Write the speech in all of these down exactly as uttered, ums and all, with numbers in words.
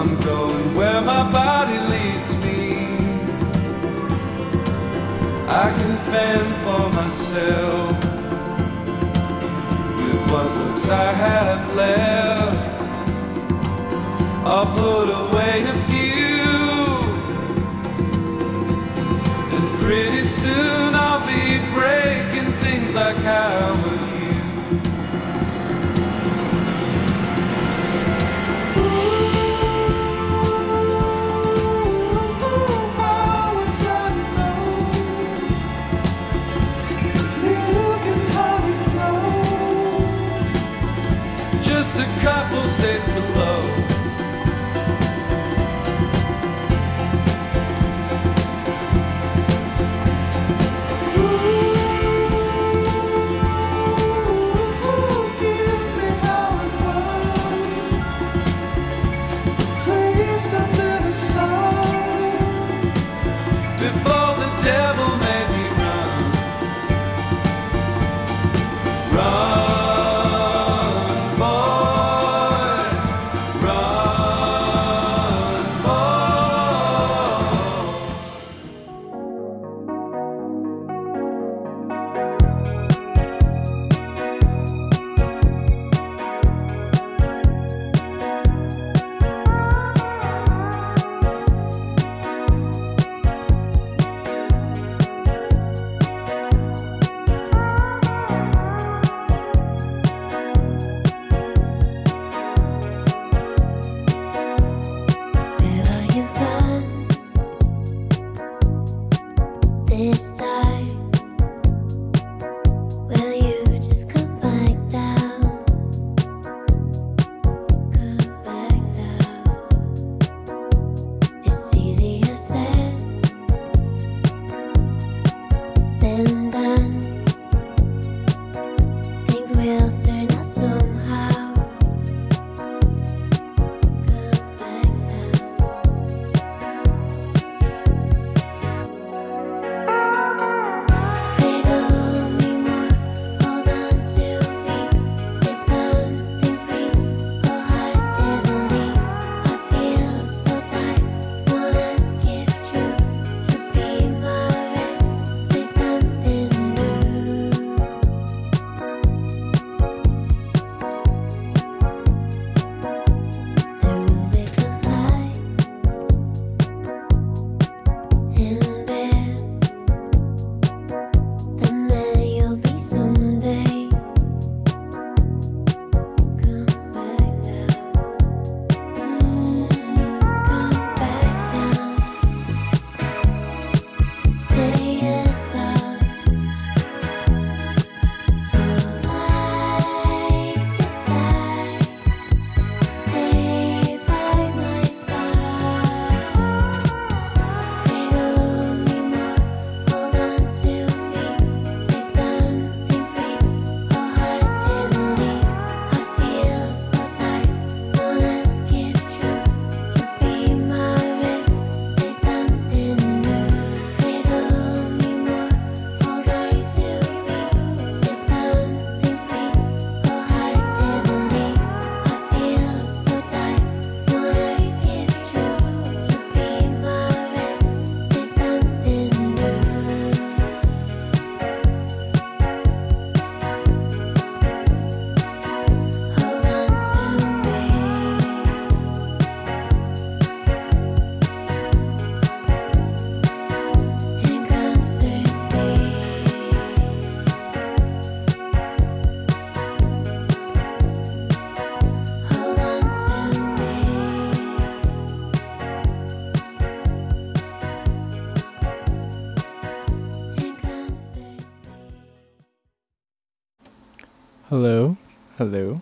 I'm going where my body leads me. I can fend for myself with what looks I have left. I'll put away a few, and pretty soon I'll be breaking things like how would you. Just a couple states below. Before the devil made me run, run, boy, run, This time, will you just come back down? Come back down. It's easier said than done. Things will turn out somehow. Come back down. Hello? Hello?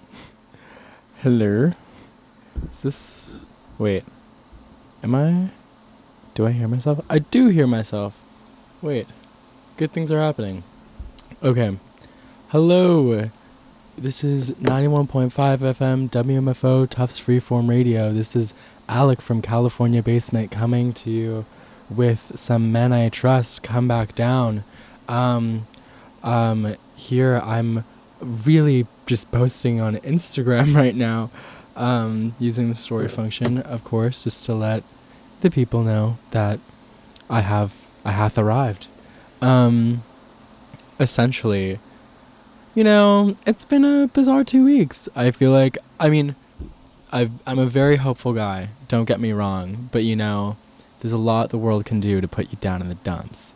Hello? Is this... Wait. Am I... Do I hear myself? I do hear myself. Wait. Good things are happening. Okay. Hello. This is ninety-one point five F M W M F O Tufts Freeform Radio. This is Alec from California Basement coming to you with some Men I Trust, Come Back Down. Um, um, here I'm really just posting on Instagram right now. Um, using the story function, of course, just to let the people know that I have I hath arrived. Um, essentially, you know, it's been a bizarre two weeks. I feel like, I mean, I've, I'm a very hopeful guy, don't get me wrong, but you know, there's a lot the world can do to put you down in the dumps.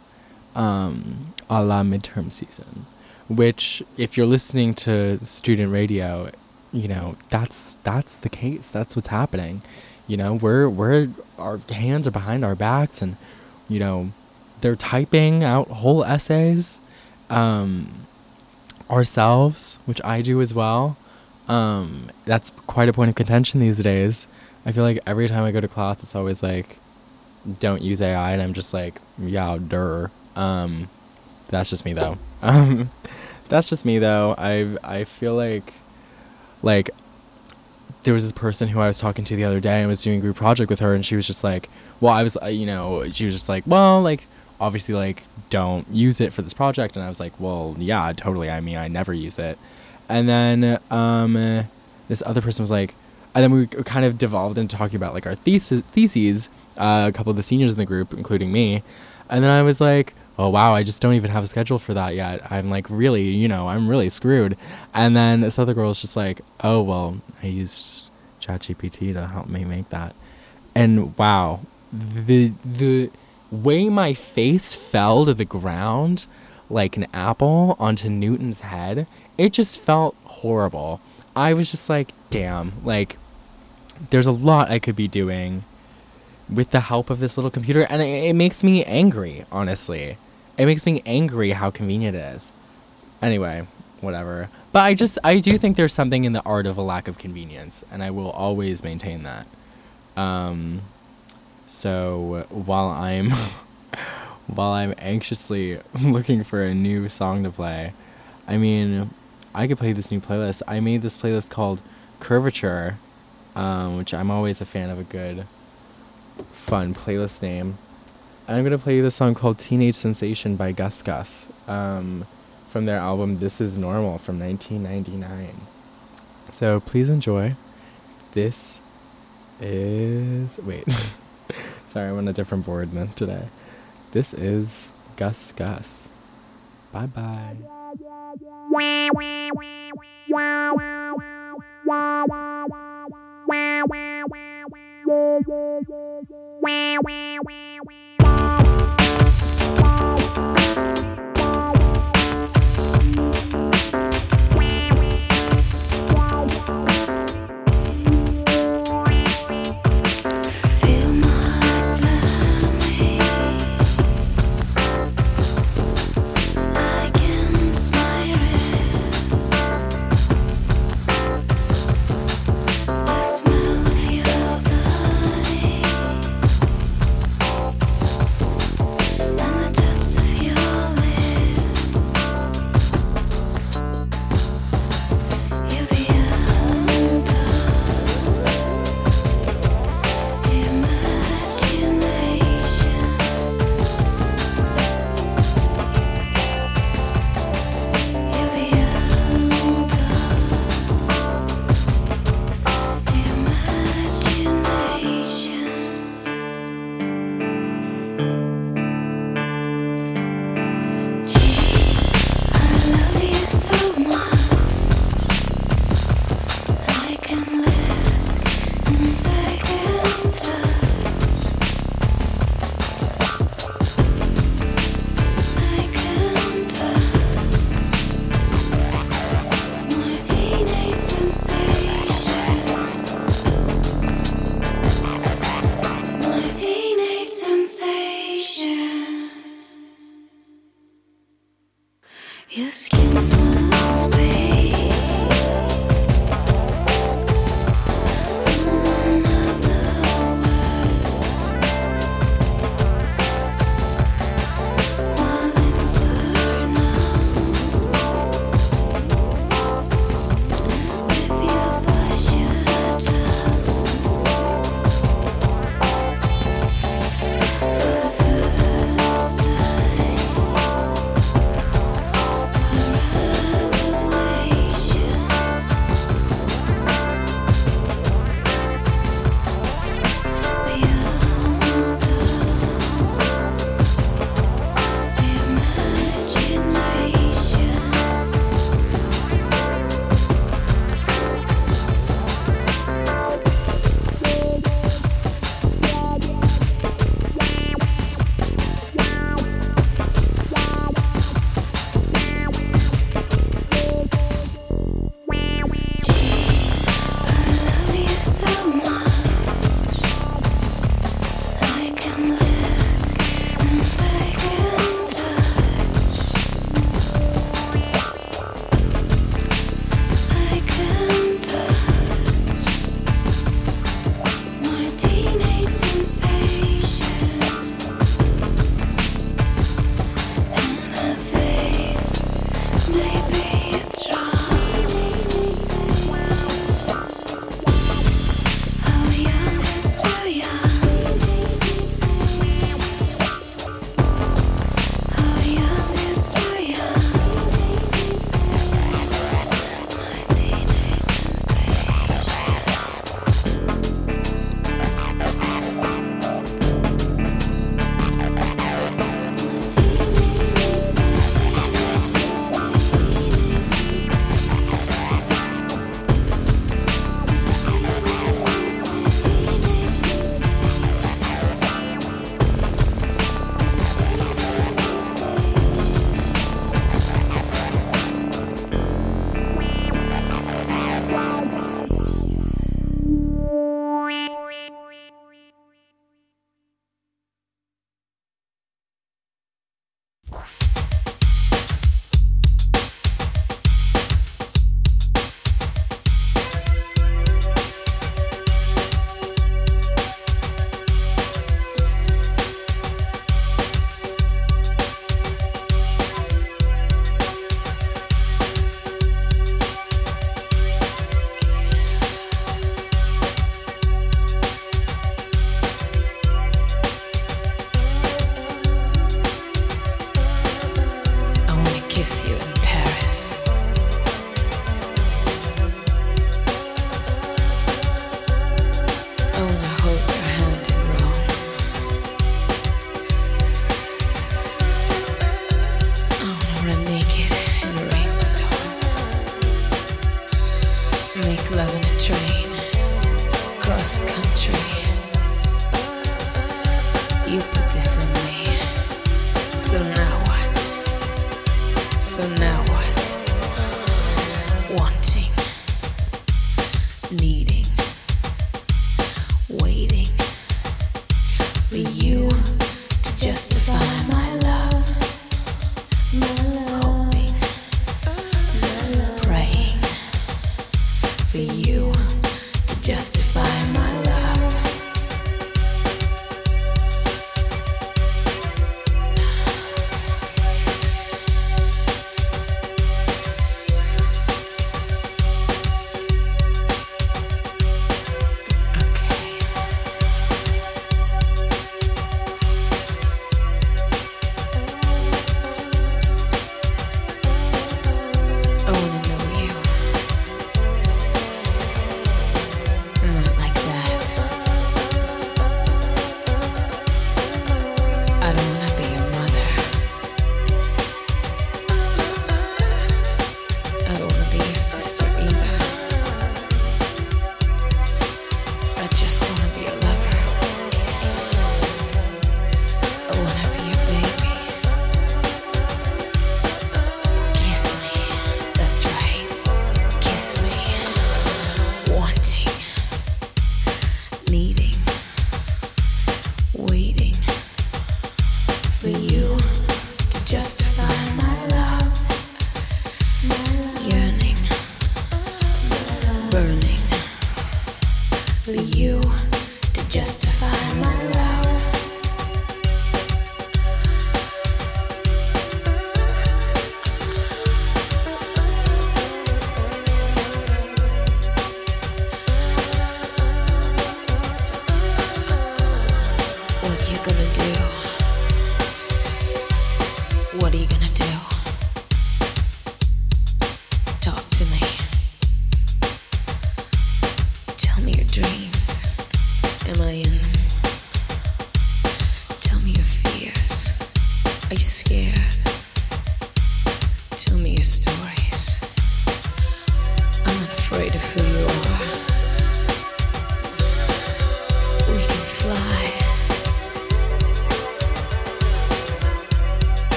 Um, a la midterm season, which, if you're listening to student radio, you know, that's, that's the case. That's what's happening. You know, we're, we're, our hands are behind our backs, and, you know, they're typing out whole essays, um, ourselves, which I do as well. Um, that's quite a point of contention these days. I feel like every time I go to class, it's always like, don't use A I, and I'm just like, yeah, duh. Um, that's just me though. Um, that's just me though. I I feel like, like, there was this person who I was talking to the other day and was doing a group project with her, and she was just like, well, I was, uh, you know, she was just like, well, like, obviously, like, don't use it for this project. And I was like, well, yeah, totally. I mean, I never use it. And then um, uh, this other person was like, and then we kind of devolved into talking about, like, our thesis, theses, uh, a couple of the seniors in the group, including me. And then I was like, oh, wow, I just don't even have a schedule for that yet. I'm like, really, you know, I'm really screwed. And then this other girl was just like, oh, well, I used ChatGPT to help me make that. And wow, the the way my face fell to the ground like an apple onto Newton's head, it just felt horrible. I was just like, damn, like, there's a lot I could be doing with the help of this little computer, and it, it makes me angry, honestly. It makes me angry how convenient it is. Anyway, whatever. But I just, I do think there's something in the art of a lack of convenience, and I will always maintain that. Um, so while I'm, while I'm anxiously looking for a new song to play, I mean, I could play this new playlist. I made this playlist called Curvature, um, which I'm always a fan of a good, fun playlist name. And I'm going to play you the song called Teenage Sensation by Gus Gus, um, from their album This Is Normal from nineteen ninety-nine. So please enjoy. This is... Wait. Sorry, I'm on a different board than today. This is Gus Gus. Bye-bye. Feel my heart slamming. I can smile it. The smell of your body and the touch of your lips. You're beyond your skin must be from another world. My limbs are numb with your pleasure done. For the first time,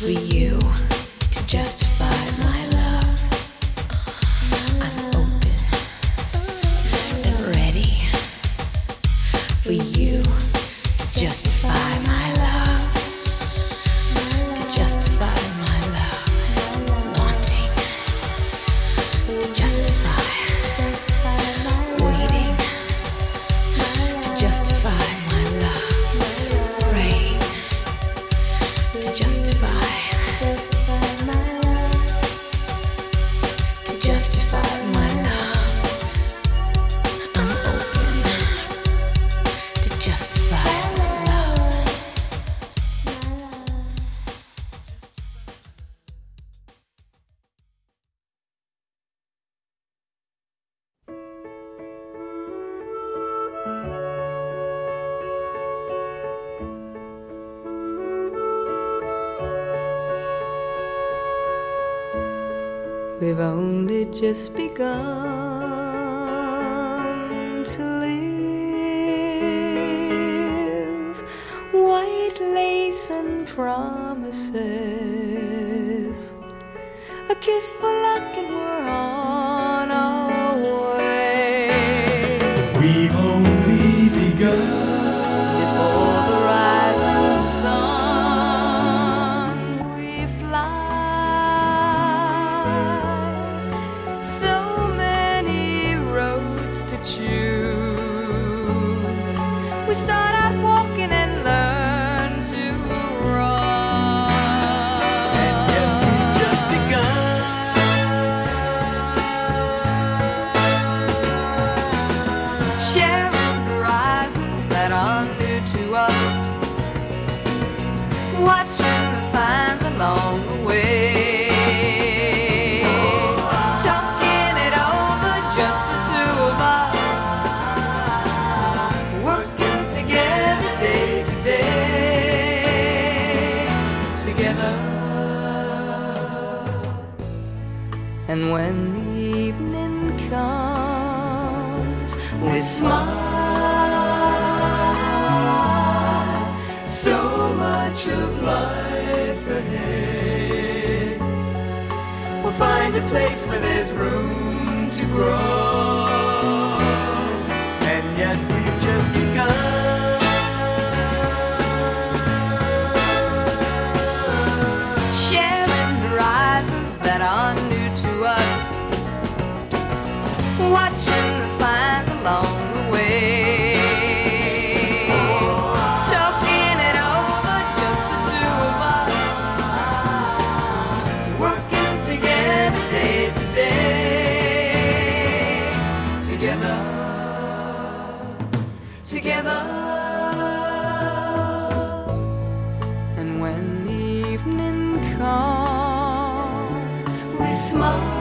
for you to justify my love. I'm open and ready for you to justify my love. To justify my love. Wanting to justify. Waiting to justify my love. Praying to justify. To justify my love. I'm open to justify my love. We've only just begun to live. White lace and promises. A kiss for luck and we're on our way. We've only begun. Before the rising sun, we fly. So many roads to choose. We start out walking and learn to run. And yes, we've just begun. Sharing horizons that are new to us. Watching the signs along the way. Talking it over, just the two of us. Working together day to day. Together. And when the evening comes, we smile. So much of life ahead. We'll find a place where there's room to grow. And yes, we've just begun. Sharing horizons that are new to us. Watching the signs along the way. Talking it over, just the two of us. Working together day to day. Together. Together. And when the evening comes, we smile.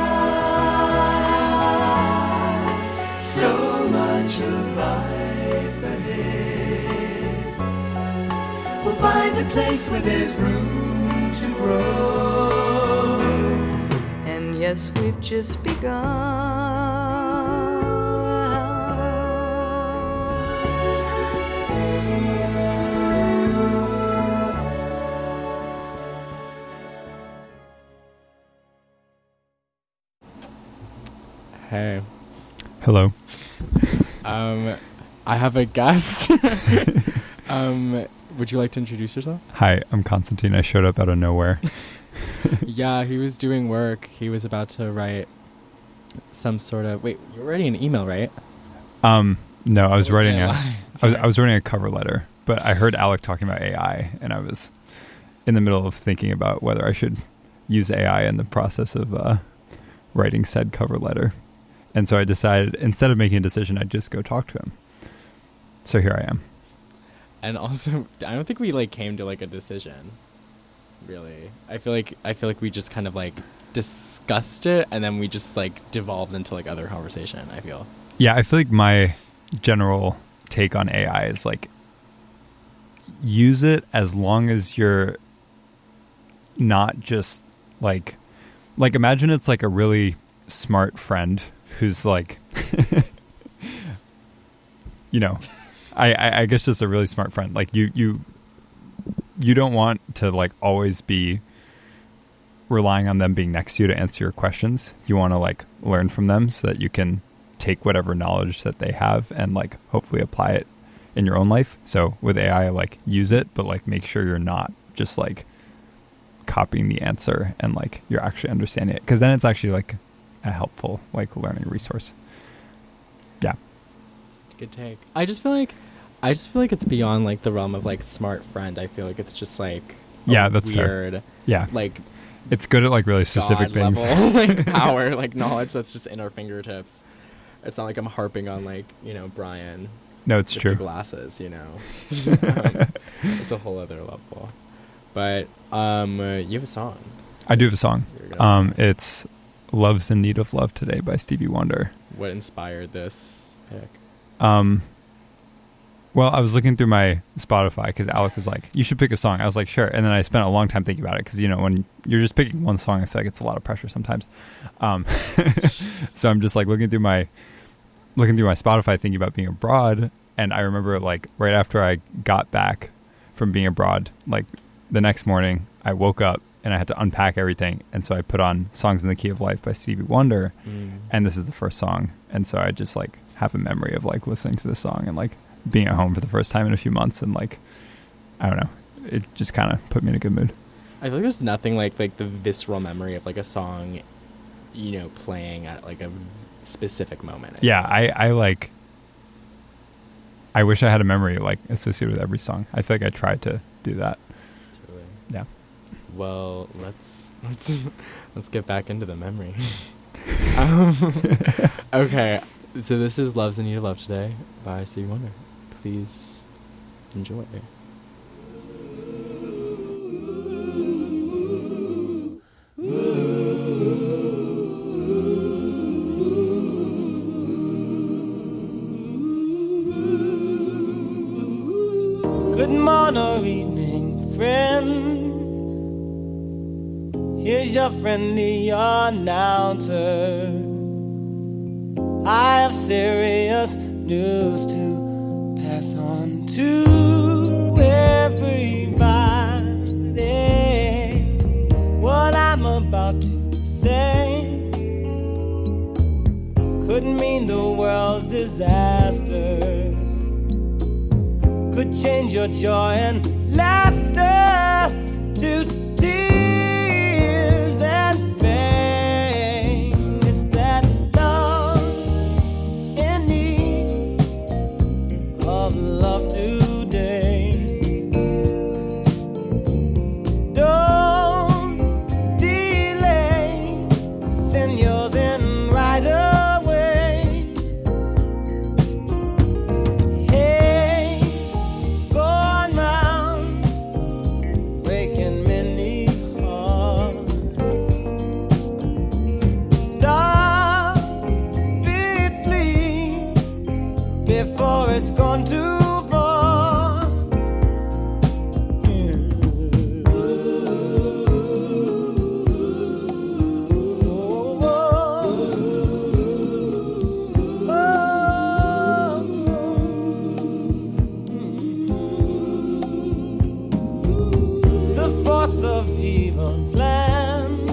So much of life ahead. We'll find a place where there's room to grow. And yes, we've just begun. Hey. Hello. Um, I have a guest. um, would you like to introduce yourself? Hi, I'm Constantine. I showed up out of nowhere. Yeah, he was doing work. He was about to write some sort of... Wait, you're writing an email, right? Um, no, I was Okay, writing a, why? I was, Sorry. I was writing a cover letter, but I heard Alec talking about A I, and I was in the middle of thinking about whether I should use A I in the process of uh, writing said cover letter. And so I decided, instead of making a decision, I'd just go talk to him. So here I am. And also, I don't think we like came to like a decision. Really, I feel like I feel like we just kind of like discussed it, and then we just like devolved into like other conversation. I feel. Yeah, I feel like my general take on A I is like, use it as long as you're not just like, like imagine it's like a really smart friend who's like, you know, I, I, I guess just a really smart friend. Like you, you you don't want to like always be relying on them being next to you to answer your questions. You want to like learn from them so that you can take whatever knowledge that they have and like hopefully apply it in your own life. So with A I, like use it, but like make sure you're not just like copying the answer and like you're actually understanding it, because then it's actually like a helpful like learning resource. Yeah. Good take. I just feel like I just feel like it's beyond like the realm of like smart friend. I feel like it's just like a Yeah, that's weird fair. Yeah. like It's good at like really specific God things. level, like power, like knowledge that's just in our fingertips. It's not like I'm harping on like, you know, Brian. No, it's with true. the glasses, you know. um, it's a whole other level. But um, uh, you have a song. I do have a song. You're gonna- Um, it's "Love's in Need of Love Today" by Stevie Wonder. What inspired this pick? Um, well, I was looking through my Spotify because Alec was like, "You should pick a song." I was like, "Sure," and then I spent a long time thinking about it because you know when you're just picking one song, I feel like it's a lot of pressure sometimes. Um, so I'm just like looking through my looking through my Spotify, thinking about being abroad, and I remember like right after I got back from being abroad, like the next morning, I woke up and I had to unpack everything, and so I put on "Songs in the Key of Life" by Stevie Wonder, Mm. and this is the first song, and so I just like have a memory of like listening to this song and like being at home for the first time in a few months, and like I don't know, it just kind of put me in a good mood. I feel like there's nothing like like the visceral memory of like a song, you know, playing at like a specific moment. I Yeah, think. I I like. I wish I had a memory like associated with every song. I feel like I tried to do that. Totally. Yeah. Well, let's let's let's get back into the memory. um, okay, so this is "Love's in Need of Love Today" by Stevie Wonder. Please enjoy. Good morning or evening, friends. Here's your friendly announcer. I have serious news to pass on to everybody. What I'm about to say could mean the world's disaster. Could change your joy and laughter to tears and pain. It's that love in need of love today. Don't delay, send yours in right away. Hey, going round, breaking many hearts. Stop it, please, before it's gone too far. The force of evil plans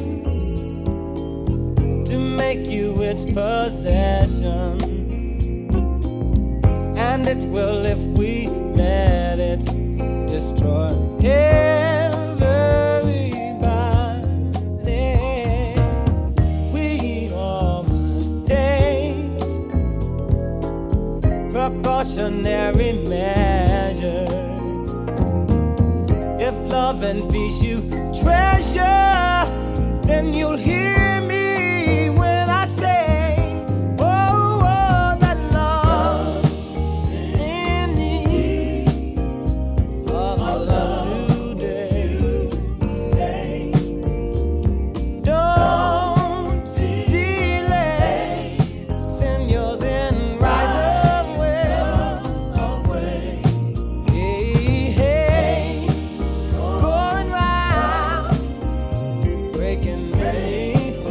to make you its possession, and it will if we let it destroy everybody. We all must take precautionary measures. If love and peace you treasure, then you'll hear me when I say, oh, oh, that love in need of love today. Don't delay, send yours in right away. Hey, hey, going round, breaking many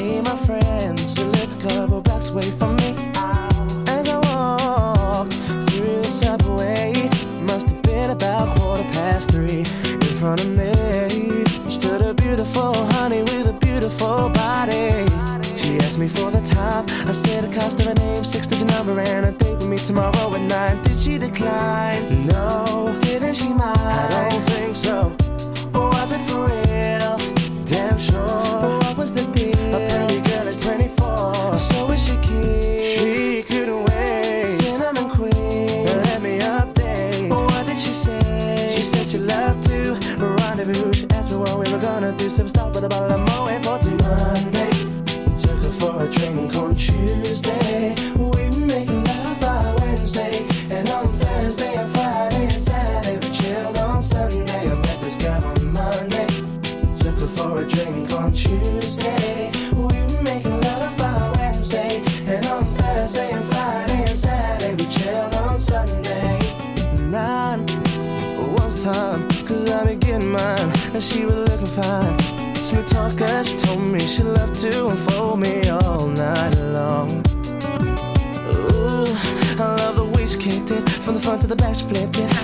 Hey, my friends, you lived a couple blocks away from me. As I walked through the subway, must have been about quarter past three. In front of me stood a beautiful honey with a beautiful body. She asked me for the time. I said the cost of her name, six-digit number, and a date with me tomorrow at nine. Did she decline? No. Didn't she mind? I don't think so. Was it for real? Damn sure. What was the deal? A pretty girl is twenty-four, so is she keen? She couldn't wait. Cinnamon queen, let me update. What did she say? She said she loved to rendezvous. She asked me what we were gonna do. Some stop with a bottle of Moet for two. Monday, took her for a drink on Tuesday. We were making love by Wednesday, and on Thursday and Friday and Saturday we chilled on Sunday. I met this guy on Monday, took her for a drink on Tuesday. We were making love by Wednesday, and on Thursday and Friday and Saturday we chilled on Sunday. Nine was time, cause I be getting mine, and she was looking fine. Smooth talker, she told me she loved to unfold me all night long. Ooh, I love the way she kicked it, from the front to the back she flipped it.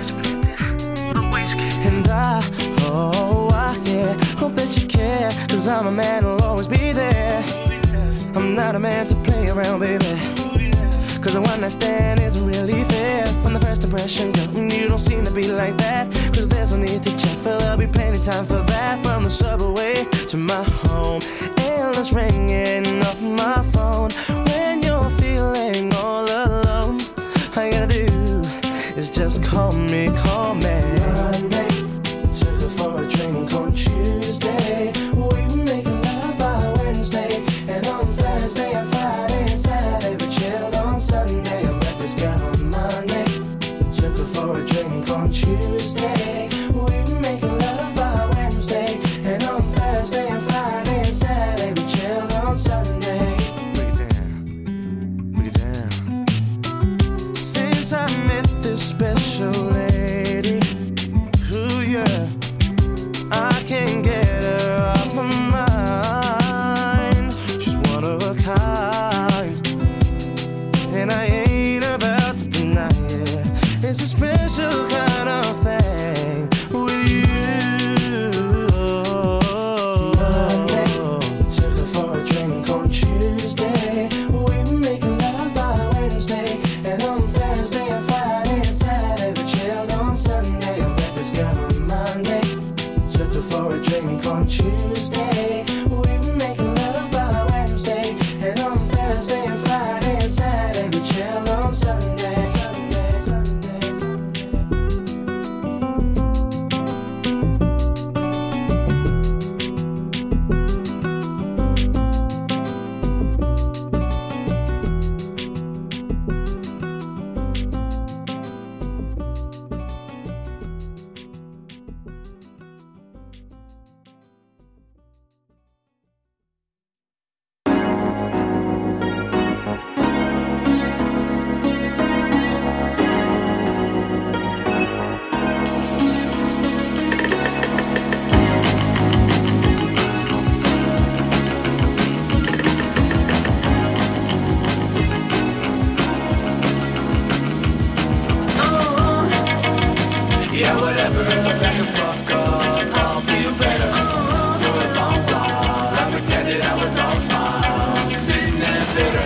And I, oh, I, yeah, hope that you care, cause I'm a man who'll always be there. I'm not a man to play around, baby, cause the one night stand isn't really fair. From the first impression, girl, you don't seem to be like that, cause there's no need to check, for there'll be plenty time for that. From the subway to my home, endless ringing off my phone. When you're feeling all alone, all you gotta do is just call me, call me. Monday, took her for a drink on Tuesday. We were making love by Wednesday, and on Thursday and Friday and Saturday we chilled on Sunday. I met this guy on Monday, took her for a drink on Tuesday. We were making love by Wednesday, and on Thursday and Friday and Saturday we chilled on Sunday. Break it down, break it down. Since I met this special lady, ooh yeah, I can't get her off my mind. She's one of a kind, and I ain't about to deny it. It's a special kind of thing with you. Monday, took her for a drink on Tuesday. We were making love by Wednesday, and on Thursday and Friday and Saturday we chilled on Sunday. I met this guy on Monday, took her for a drink on Tuesday. We were making love by Wednesday, and on Thursday and Friday and Saturday we chilled on Sunday. Sunday, Sunday, Sunday. Yeah, whatever, if I back the fuck up, I'll feel better. For a long while, I pretended I was all smiles, sitting there bitter.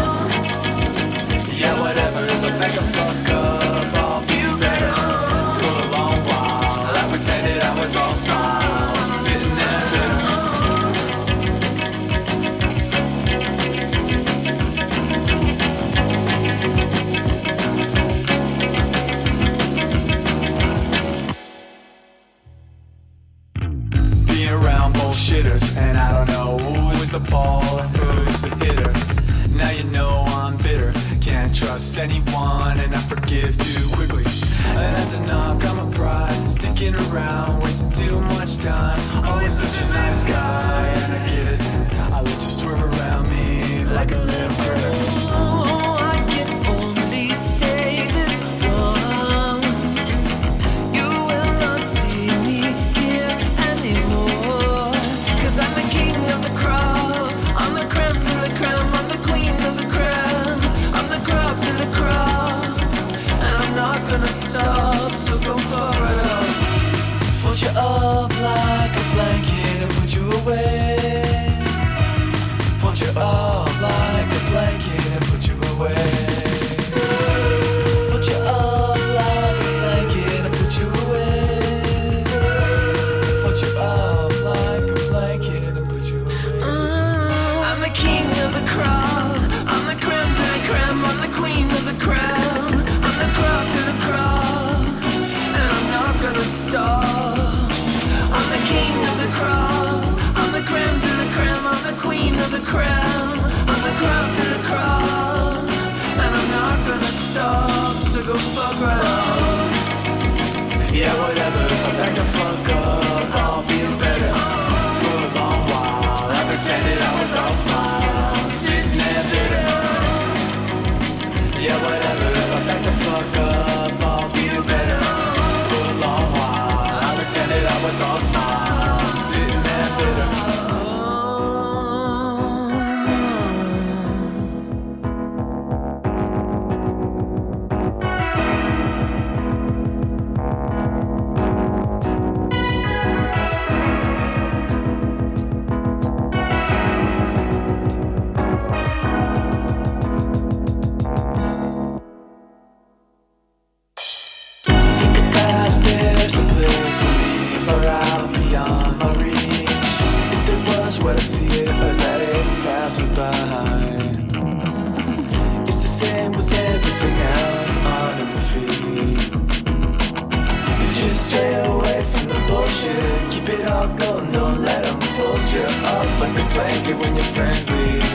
Yeah, whatever, if I back the fuck up, I'll feel better. For a long while, I pretended I was all smiles, sitting there bitter. Being around bullshitters, and I don't know who is the ball and who is the hitter. Now you know I'm bitter, can't trust anyone, and I forgive too quickly. And that's enough, got my pride sticking around, wasting too much time. Always such a nice guy, and I get it. I let you swerve around me like a little critter. Oh, I can only say this once. You will not see me here anymore. 'Cause I'm the king of the crowd. I'm the you up like a blanket and put you away. Put you up like a blanket and put you away. Put you up like a blanket and put you away. Uh, I'm the king of the crowd. I'm the creme de la creme. I'm the queen of the crown. I'm the crowd to the crowd, and I'm not gonna stop. I'm the king of the crowd. I'm the creme de la creme. I'm the queen of the crown. I'm the crowd to the crowd, and I'm not gonna stop. So go fuck right up. Yeah, whatever, if I back the fuck up, I'll feel better for a long while. I pretended I was all smiles, sitting there bitter. Yeah, whatever, if I back the fuck up, I'll feel better for a long while. I pretended I was all smiles, sitting there bitter. There's a place for me, far out beyond my reach. If there was, would I see it or let it pass me by? It's the same with everything else under my feet. You just stray away from the bullshit. Keep it all going, don't let them fold you up like a blanket when your friends leave.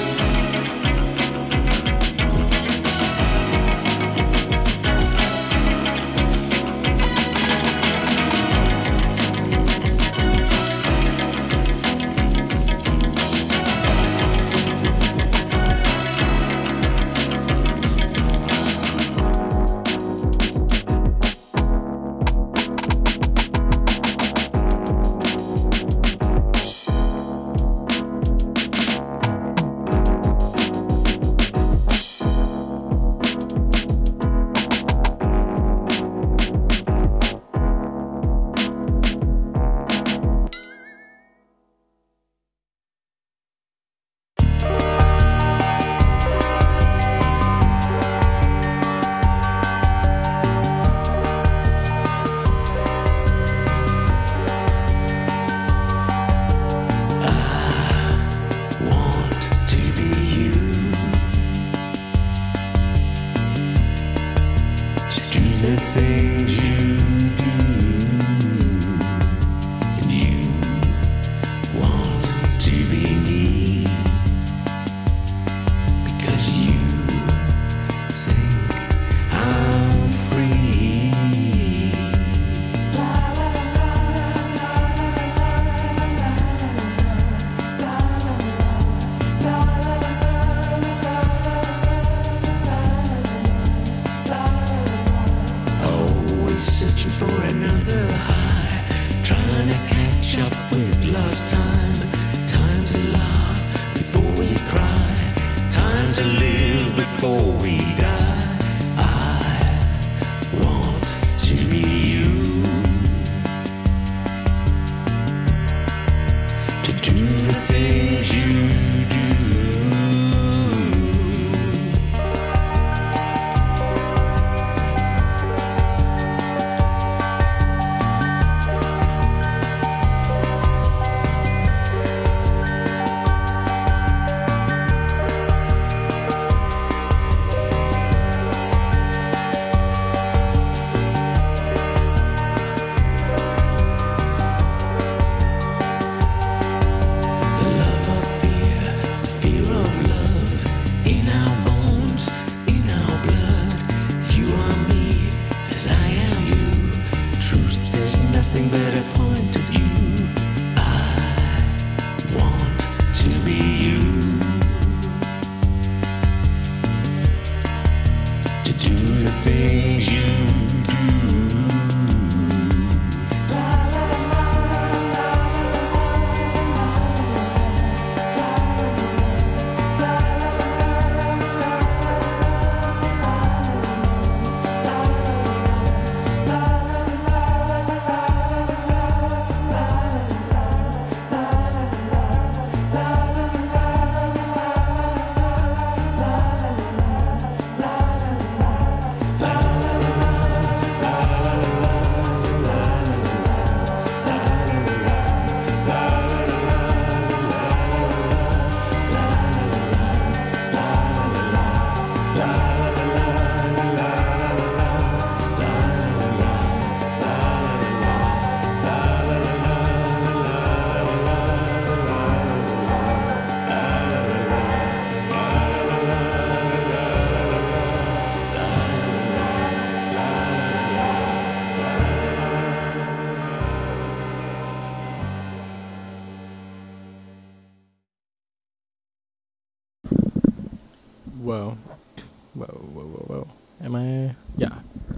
Whoa. Whoa, whoa, whoa, whoa. Am I? Yeah.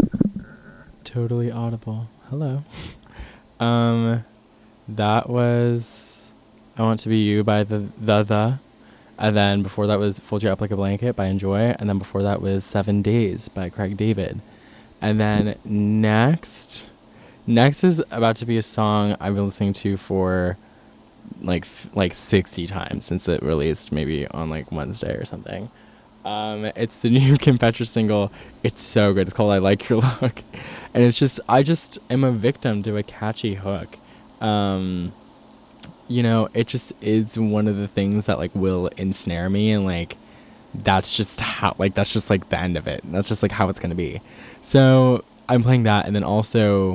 Totally audible. Hello. Um, that was I Want to Be You by the The The. And then before that was Fold You Up Like a Blanket by Enjoy. And then before that was Seven Days by Craig David. And then next, next is about to be a song I've been listening to for like f- like sixty times since it released, maybe on like Wednesday or something. Um, it's the new Kim Petras single. It's so good. It's called I Like Your Look. And it's just, I just am a victim to a catchy hook. Um, you know, it just is one of the things that like will ensnare me, and like that's just how, like that's just like the end of it. That's just like how it's going to be. So I'm playing that, and then also,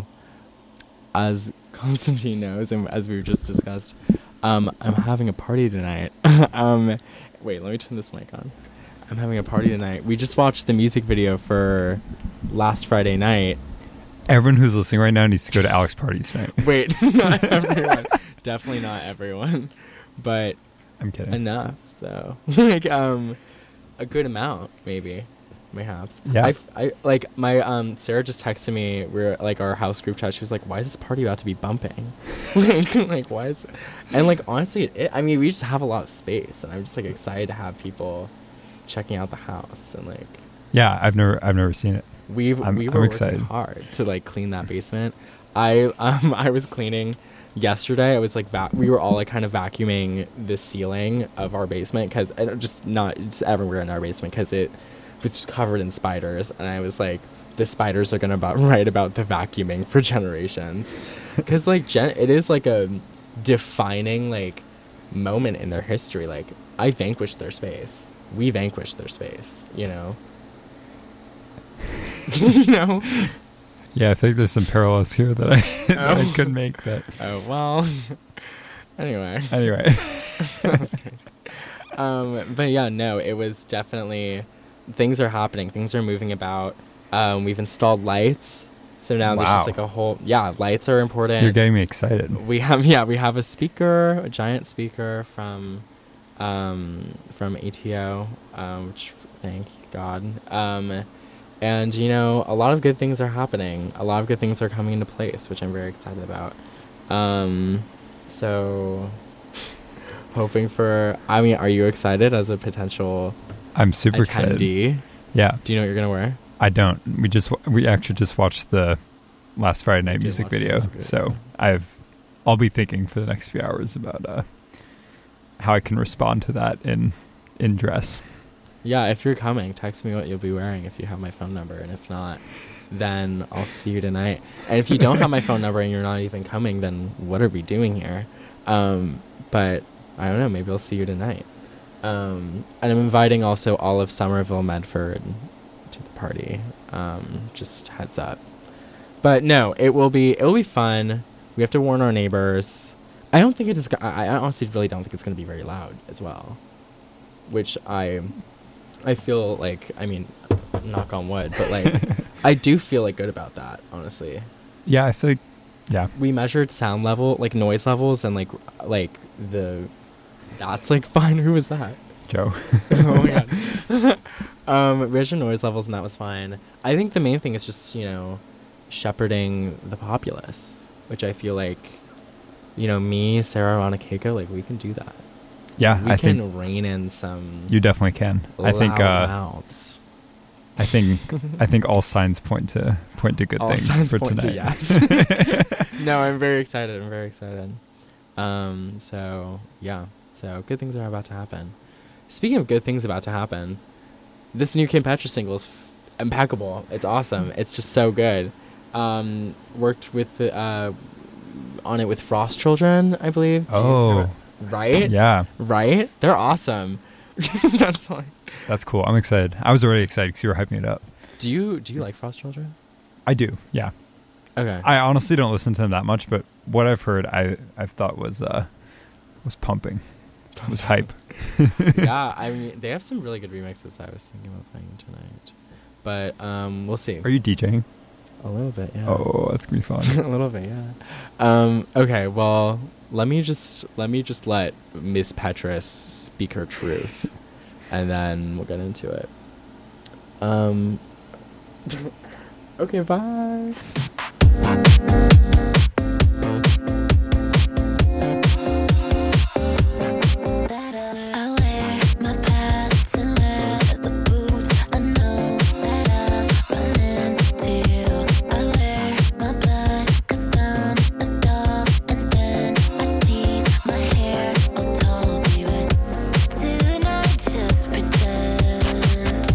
as Constantine knows, and as we've just discussed, um, I'm having a party tonight. um, wait, let me turn this mic on. I'm having a party tonight. We just watched the music video for last Friday night. Everyone who's listening right now needs to go to Alex's party tonight. Wait, not everyone. Definitely not everyone, but I'm kidding. enough though. like um, a good amount maybe, mayhaps. Yeah. I, I like my um Sarah just texted me. We're like our house group chat. She was like, "Why is this party about to be bumping?" like like why is? And like honestly, it, I mean we just have a lot of space, and I'm just like excited to have people checking out the house, and like Yeah, I've never I've never seen it. we've I'm- we I'm were excited. working hard to like clean that basement. I um I was cleaning yesterday. I was like va- we were all like kind of vacuuming the ceiling of our basement because just not just everywhere in our basement because it was just covered in spiders, and I was like, the spiders are gonna about write about the vacuuming for generations, because like gen- it is like a defining like moment in their history. Like I vanquished their space. We vanquished their space, you know. you know. Yeah, I think there's some parallels here that I, that I Oh. could make. That Oh well. anyway, anyway. that was crazy. Um, but yeah, no, it was definitely things are happening. Things are moving about. Um, we've installed lights, so now there's Wow. just like a whole yeah. Lights are important. You're getting me excited. We have yeah, we have a speaker, a giant speaker from um, from A T O, um, which thank God. Um, and you know, a lot of good things are happening. A lot of good things are coming into place, which I'm very excited about. Um, so hoping for. I mean, are you excited as a potential I'm super excited. attendee? Yeah, Do you know what you're gonna wear? I don't. We just we actually just watched the last Friday night did music watch the video, music video. so I've I'll be thinking for the next few hours about uh, how I can respond to that in in dress. Yeah, if you're coming, text me what you'll be wearing if you have my phone number, and if not, then I'll see you tonight. And if you don't have my phone number and you're not even coming, then what are we doing here? Um, but I don't know, maybe I'll see you tonight. Um, and I'm inviting also all of Somerville Medford to the party. Um, just heads up. But no, it will be it will be fun. We have to warn our neighbors. I don't think it is. I, I honestly really don't think it's going to be very loud as well, which I. I feel like, I mean, knock on wood, but like, I do feel like good about that, honestly. Yeah, I feel like yeah. We measured sound level, like noise levels, and like, like the, that's like fine. Who was that? Joe. oh my god. um, we measured noise levels, and that was fine. I think the main thing is just, you know, shepherding the populace, which I feel like, you know, me, Sarah, Rana, Keiko, like we can do that. Yeah, we I can think rein in some. you definitely can. I think loud uh, mouths. I think I think all signs point to point to good All things signs for point to tonight. yes. No, I'm very excited. I'm very excited. Um, so yeah, so good things are about to happen. Speaking of good things about to happen, this new Kim Petras single is f- impeccable. It's awesome. It's just so good. Um, worked with the, uh, on it with Frost Children, I believe. Do you Oh. remember- right? Yeah, Right? They're awesome. That's like. that's cool. I'm excited. I was already excited because you were hyping it up. Do you do you like Frost Children? I do. Yeah. Okay. I honestly don't listen to them that much, but what I've heard, I I thought was uh was pumping, was hype. Yeah, I mean they have some really good remixes I was thinking about playing tonight, but um, we'll see. Are you DJing? A little bit, yeah. Oh, that's gonna be fun. A little bit, yeah. Um, okay, well, let me just let me just let Miss Petras speak her truth. and then we'll get into it. Um. Okay, bye.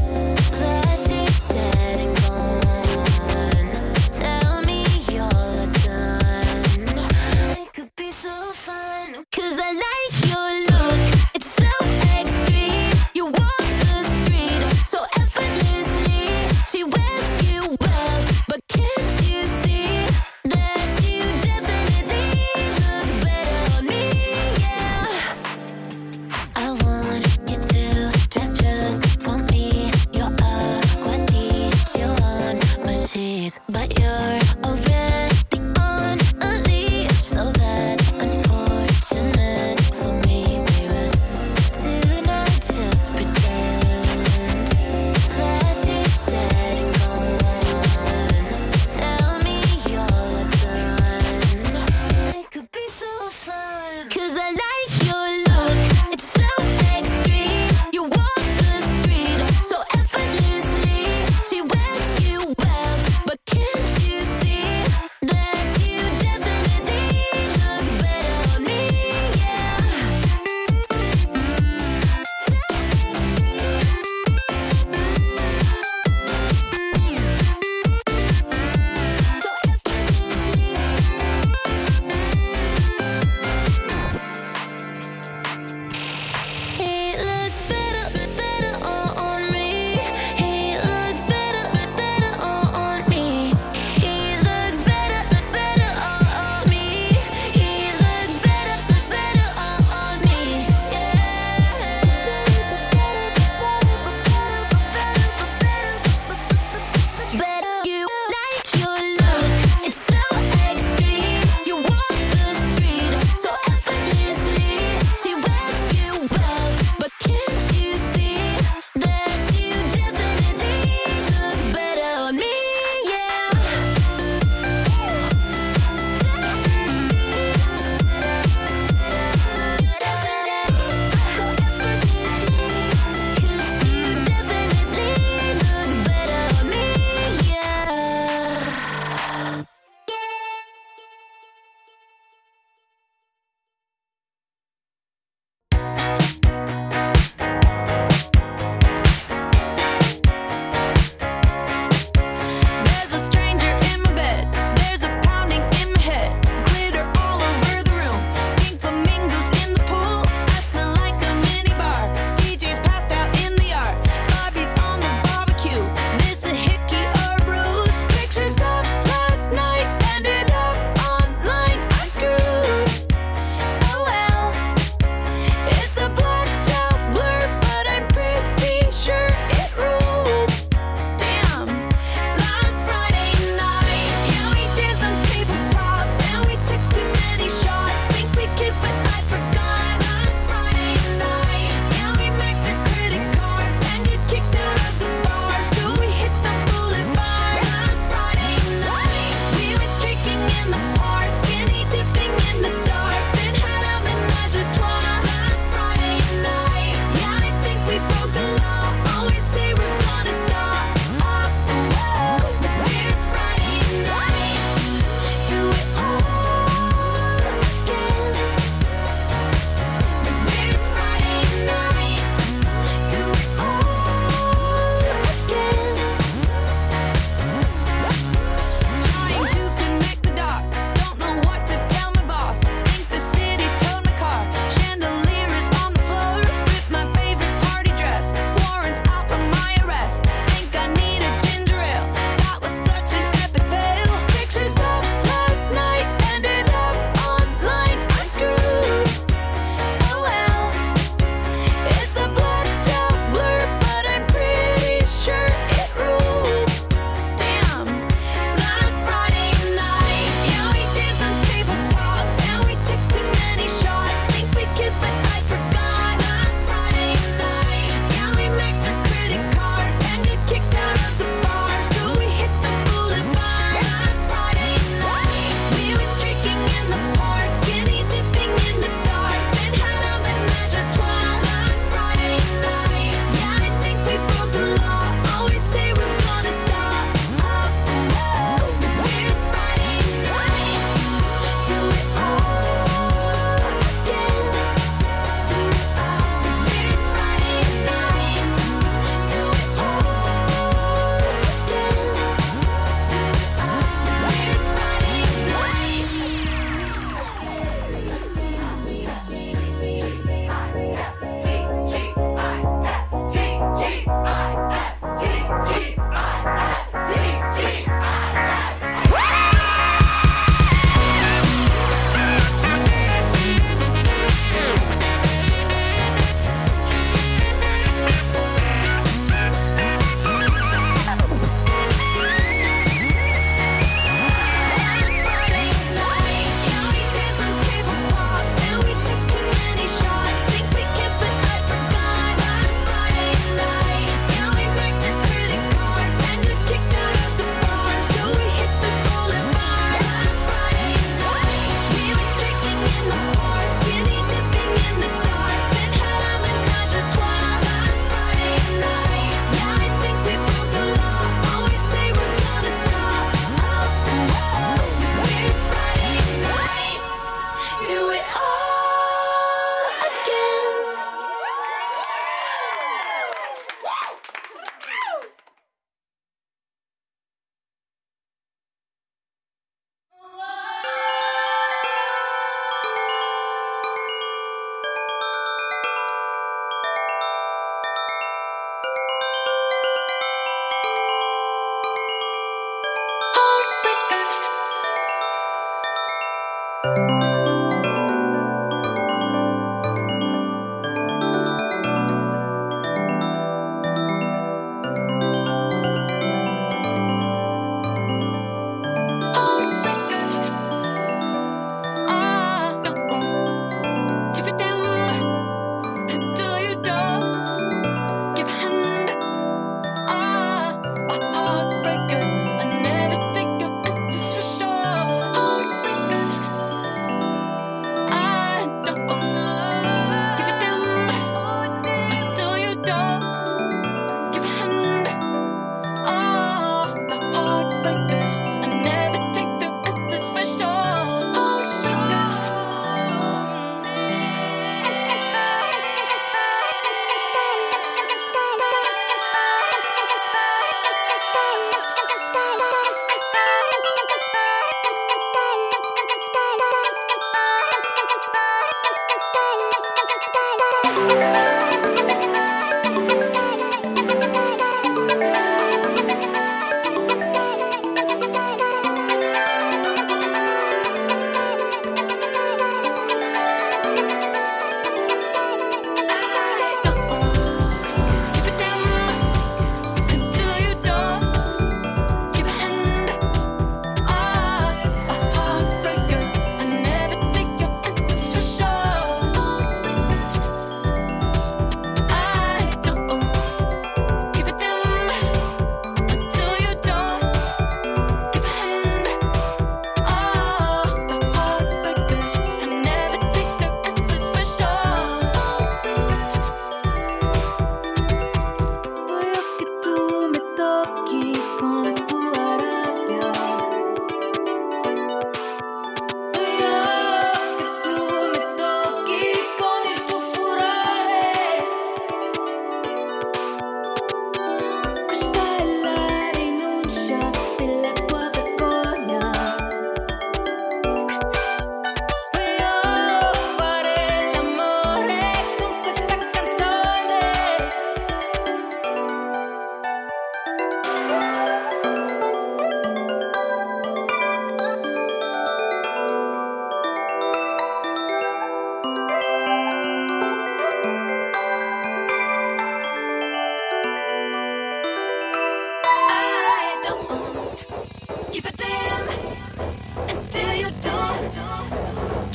Dead and gone. Tell me you're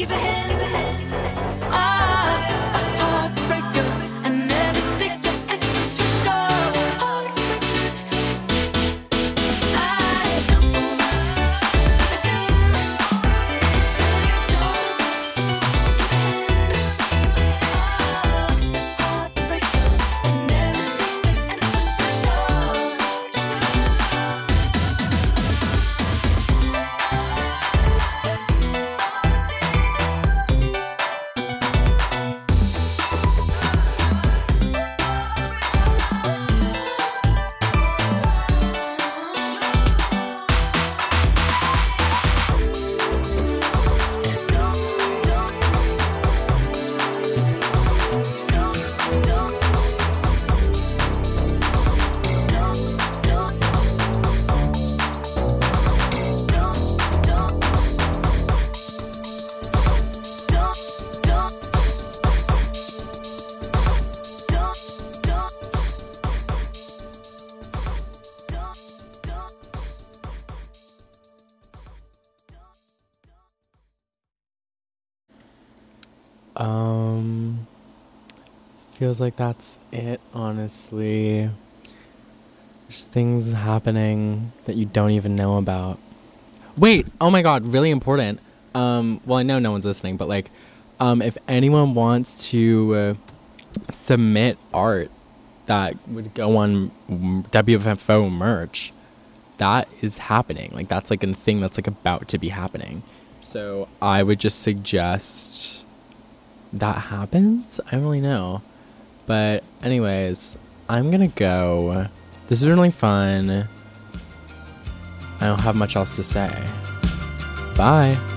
give a hand. Ah, heartbreaker, I never take your answers for sure. I don't Um, feels like that's it, honestly. There's things happening that you don't even know about. Wait, oh my god, really important. Um, well, I know no one's listening, but like, um, if anyone wants to uh, submit art that would go on W F O merch, that is happening. Like, that's like a thing that's like about to be happening. So I would just suggest that happens. I don't really know. But anyways, I'm gonna go. This has been really fun. I don't have much else to say. Bye.